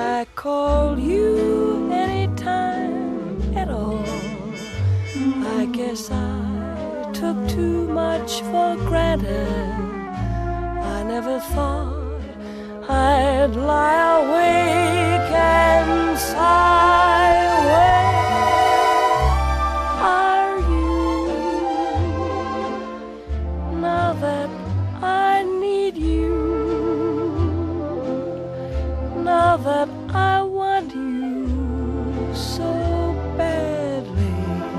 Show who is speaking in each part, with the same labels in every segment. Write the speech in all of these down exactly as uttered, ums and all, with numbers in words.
Speaker 1: I call you anytime at all. I guess I took too much for granted. I never thought I'd lie awake and sigh. Where are you now that I need you? Now that I want you so badly,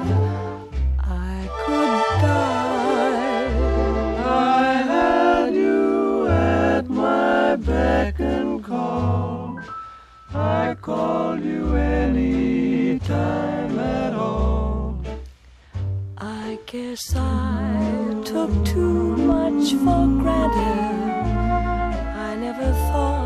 Speaker 1: I could die. I had you at my beck and call. I call you any time at all. I guess I took too much for granted. I never thought